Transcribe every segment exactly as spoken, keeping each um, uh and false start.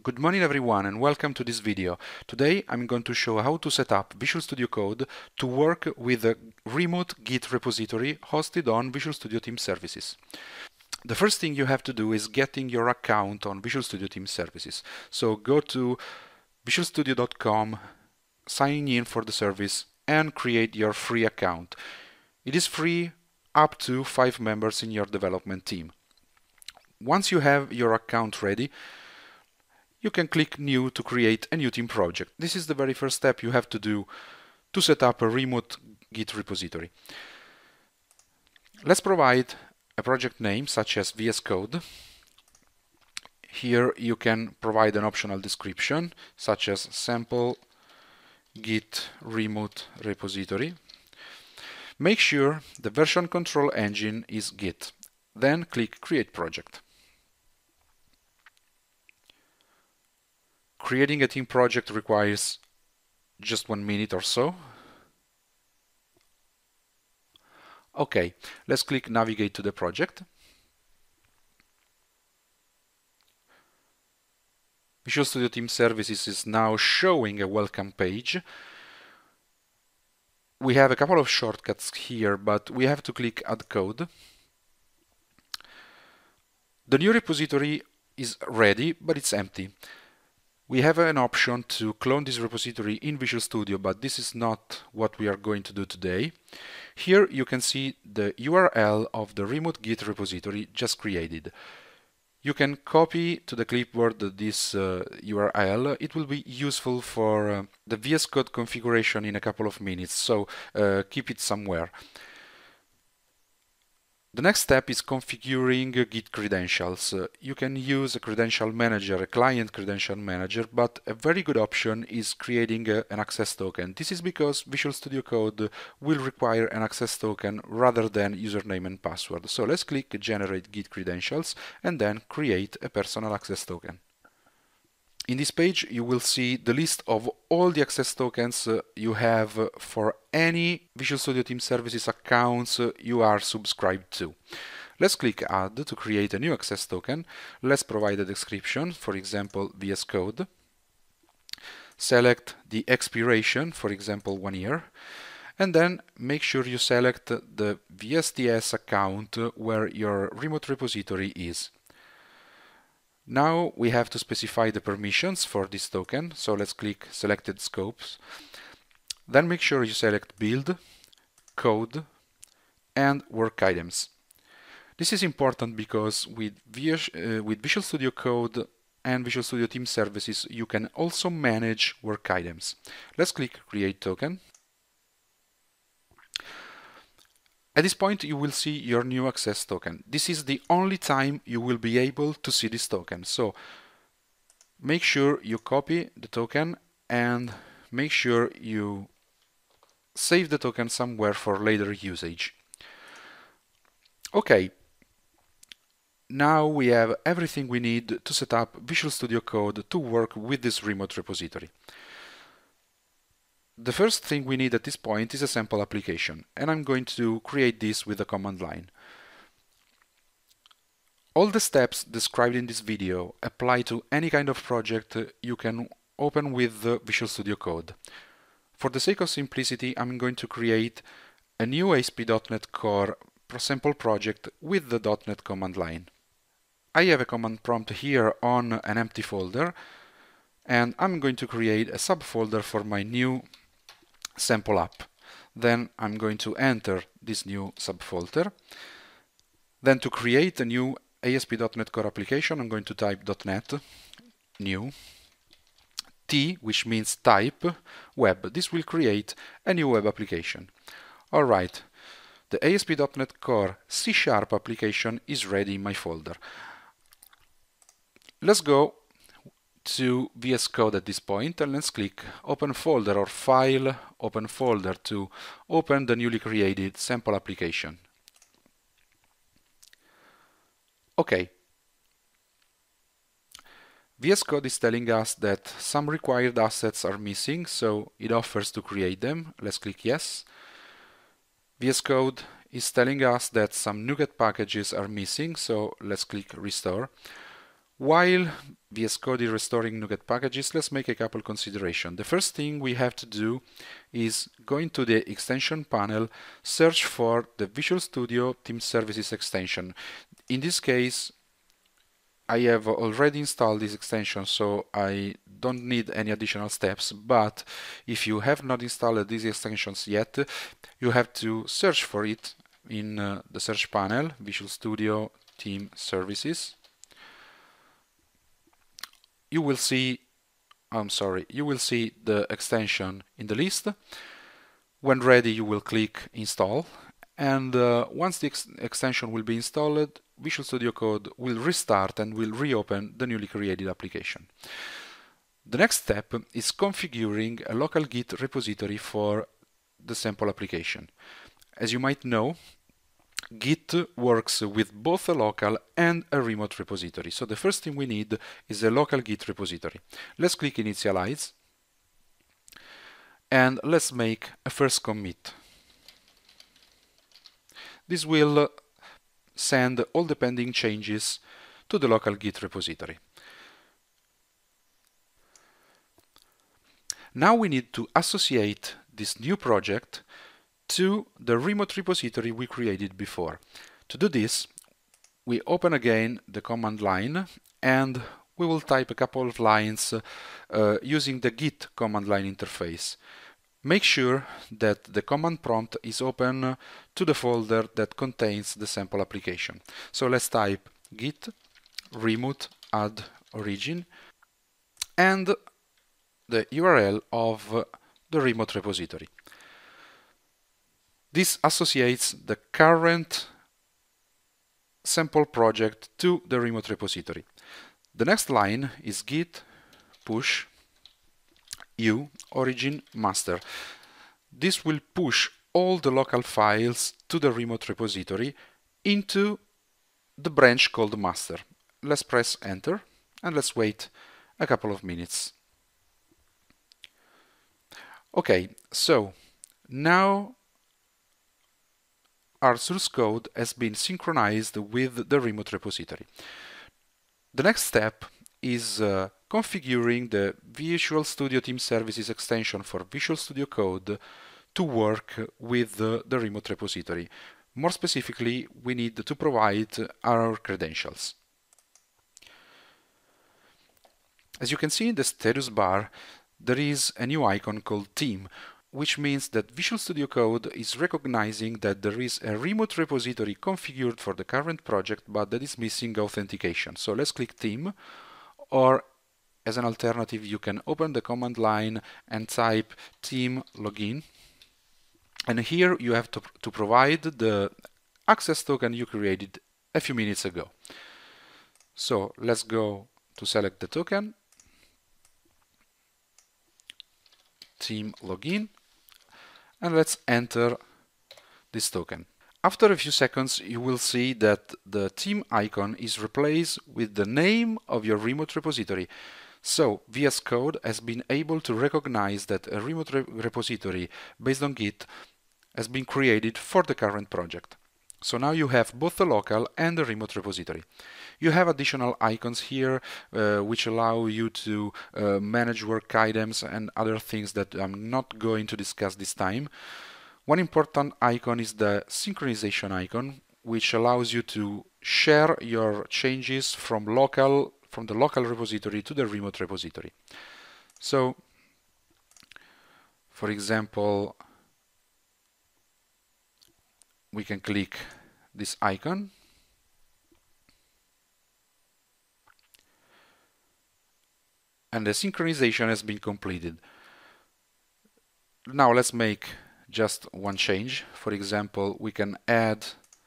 Good morning everyone and welcome to this video. Today I'm going to show how to set up Visual Studio Code to work with a remote Git repository hosted on Visual Studio Team Services. The first thing you have to do is getting your account on Visual Studio Team Services. So go to visual studio dot com, sign in for the service and create your free account. It is free up to five members in your development team. Once you have your account ready, you can click New to create a new team project. This is the very first step you have to do to set up a remote Git repository. Let's provide a project name such as V S Code. Here you can provide an optional description such as sample Git remote repository. Make sure the version control engine is Git. Then click Create Project. Creating a team project requires just one minute or so. Okay, let's click Navigate to the project. Visual Studio Team Services is now showing a welcome page. We have a couple of shortcuts here, but we have to click Add Code. The new repository is ready, but it's empty. We have an option to clone this repository in Visual Studio, but this is not what we are going to do today. Here you can see the U R L of the remote Git repository just created. You can copy to the clipboard this uh, U R L. It will be useful for uh, the V S Code configuration in a couple of minutes, so uh, keep it somewhere. The next step is configuring Git credentials. Uh, you can use a credential manager, a client credential manager, but a very good option is creating a, an access token. This is because Visual Studio Code will require an access token rather than username and password. So let's click Generate Git Credentials and then create a personal access token. In this page you will see the list of all the access tokens uh, you have uh, for any Visual Studio Team Services accounts uh, you are subscribed to. Let's click Add to create a new access token. Let's provide a description, for example V S Code. Select the expiration, for example one year, and then make sure you select the V S T S account where your remote repository is. Now we have to specify the permissions for this token, so let's click Selected Scopes. Then make sure you select Build, Code, and Work Items. This is important because with, uh, with Visual Studio Code and Visual Studio Team Services you can also manage work items. Let's click Create Token. At this point you will see your new access token. This is the only time you will be able to see this token. So make sure you copy the token and make sure you save the token somewhere for later usage. Okay, now we have everything we need to set up Visual Studio Code to work with this remote repository. The first thing we need at this point is a sample application, and I'm going to create this with a command line. All the steps described in this video apply to any kind of project you can open with Visual Studio Code. For the sake of simplicity, I'm going to create a new A S P dot NET Core sample project with the .NET command line. I have a command prompt here on an empty folder, and I'm going to create a subfolder for my new sample app. Then I'm going to enter this new subfolder. Then to create a new A S P dot NET Core application, I'm going to type .NET new T, which means type web. This will create a new web application. Alright, the A S P dot NET Core C Sharp application is ready in my folder. Let's go to V S Code at this point and let's click Open Folder or File, Open Folder to open the newly created sample application. Okay. V S Code is telling us that some required assets are missing, so it offers to create them. Let's click Yes. V S Code is telling us that some NuGet packages are missing, so let's click Restore. While V S Code is restoring NuGet packages, let's make a couple considerations. The first thing we have to do is go into the extension panel, search for the Visual Studio Team Services extension. In this case, I have already installed this extension, so I don't need any additional steps, but if you have not installed these extensions yet, you have to search for it in uh, the search panel, Visual Studio Team Services. You will see, I'm sorry, you will see the extension in the list. When ready, you will click Install, and uh, once the ex extension will be installed, Visual Studio Code will restart and will reopen the newly created application. The next step is configuring a local Git repository for the sample application. As you might know, Git works with both a local and a remote repository. So the first thing we need is a local Git repository. Let's click Initialize, and let's make a first commit. This will send all the pending changes to the local Git repository. Now we need to associate this new project to the remote repository we created before. To do this, we open again the command line and we will type a couple of lines uh, using the Git command line interface. Make sure that the command prompt is open to the folder that contains the sample application. So let's type git remote add origin and the U R L of the remote repository. This associates the current sample project to the remote repository. The next line is git push u origin master. This will push all the local files to the remote repository into the branch called master. Let's press enter and let's wait a couple of minutes. Okay, so now our source code has been synchronized with the remote repository. The next step is uh, configuring the Visual Studio Team Services extension for Visual Studio Code to work with uh, the remote repository. More specifically, we need to provide our credentials. As you can see in the status bar, there is a new icon called Team, which means that Visual Studio Code is recognizing that there is a remote repository configured for the current project, but that is missing authentication. So let's click Team, or as an alternative, you can open the command line and type team login. And here you have to, to provide the access token you created a few minutes ago. So let's go to select the token, team login, and let's enter this token. After a few seconds, you will see that the team icon is replaced with the name of your remote repository. So V S Code has been able to recognize that a remote re repository based on Git has been created for the current project. So now you have both the local and the remote repository. You have additional icons here uh, which allow you to uh, manage work items and other things that I'm not going to discuss this time. One important icon is the synchronization icon, which allows you to share your changes from local from the local repository to the remote repository. So, for example, we can click this icon and the synchronization has been completed. Now let's make just one change. For example, we can add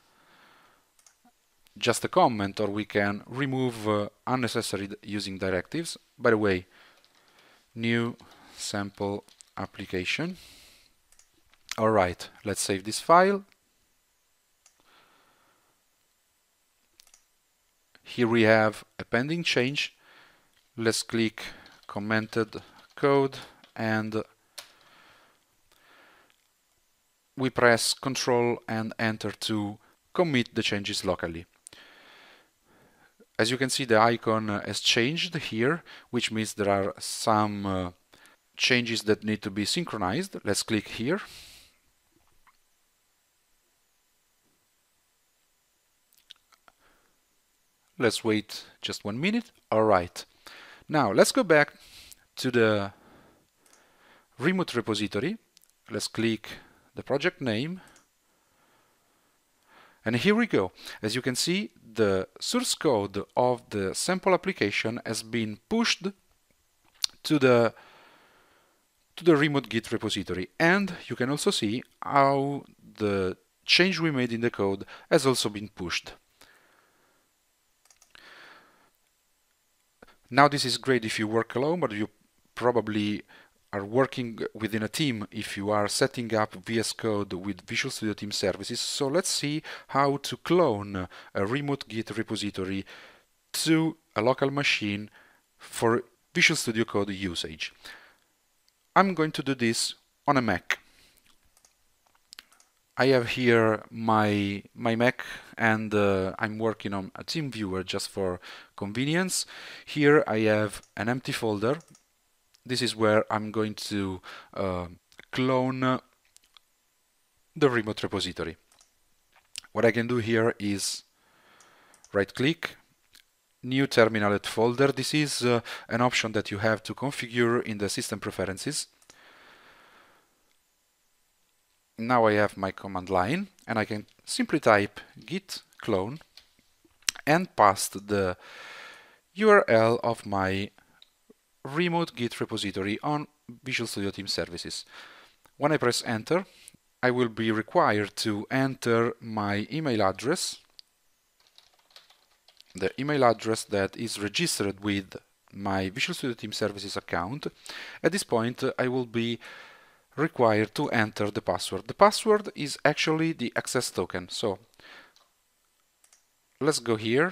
just a comment, or we can remove uh, unnecessary using directives. By the way, new sample application. All right, let's save this file. Here we have a pending change. Let's click commented code and we press Control and Enter to commit the changes locally. As you can see, the icon uh, has changed here, which means there are some uh, changes that need to be synchronized. Let's click here. Let's wait just one minute. All right. Now let's go back to the remote repository. Let's click the project name. And here we go. As you can see, the source code of the sample application has been pushed to the to the remote Git repository. And you can also see how the change we made in the code has also been pushed. Now this is great if you work alone, but you probably are working within a team if you are setting up V S Code with Visual Studio Team Services. So let's see how to clone a remote Git repository to a local machine for Visual Studio Code usage. I'm going to do this on a Mac. I have here my my Mac, and uh, I'm working on a TeamViewer just for convenience. Here I have an empty folder. This is where I'm going to uh, clone the remote repository. What I can do here is right-click, new terminalet folder. This is uh, an option that you have to configure in the system preferences. Now I have my command line, and I can simply type git clone and paste the U R L of my remote Git repository on Visual Studio Team Services. When I press enter, I will be required to enter my email address, the email address that is registered with my Visual Studio Team Services account. At this point, I will be required to enter the password. The password is actually the access token. So let's go here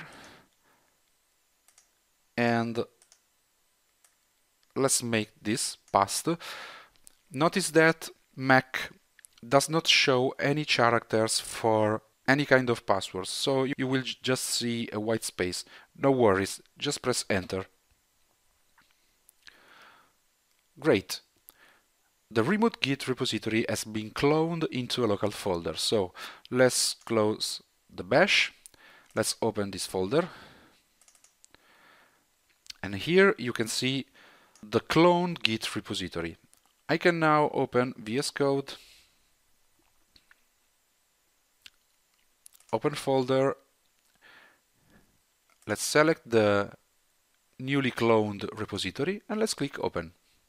and let's make this passed. Notice that Mac does not show any characters for any kind of passwords, so you will just see a white space. No worries, just press enter. Great. The remote Git repository has been cloned into a local folder. So let's close the bash. Let's open this folder. And here you can see the cloned Git repository. I can now open V S Code, open folder. Let's select the newly cloned repository and let's click open.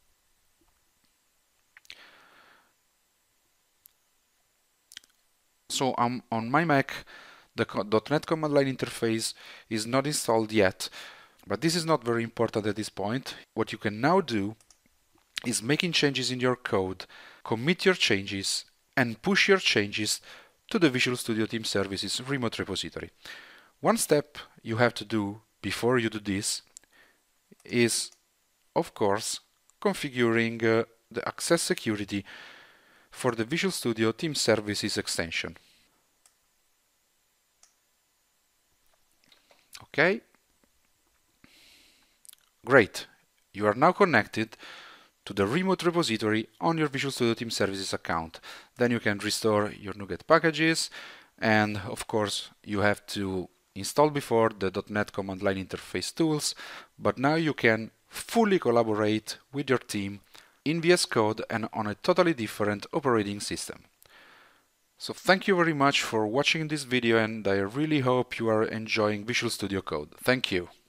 So um, on my Mac, the .NET command line interface is not installed yet, but this is not very important at this point. What you can now do is making changes in your code, commit your changes, and push your changes to the Visual Studio Team Services remote repository. One step you have to do before you do this is, of course, configuring uh, the access security for the Visual Studio Team Services extension. Okay. Great. You are now connected to the remote repository on your Visual Studio Team Services account. Then you can restore your NuGet packages, and of course you have to install before the .NET command line interface tools, but now you can fully collaborate with your team in V S Code and on a totally different operating system. So thank you very much for watching this video, and I really hope you are enjoying Visual Studio Code. Thank you.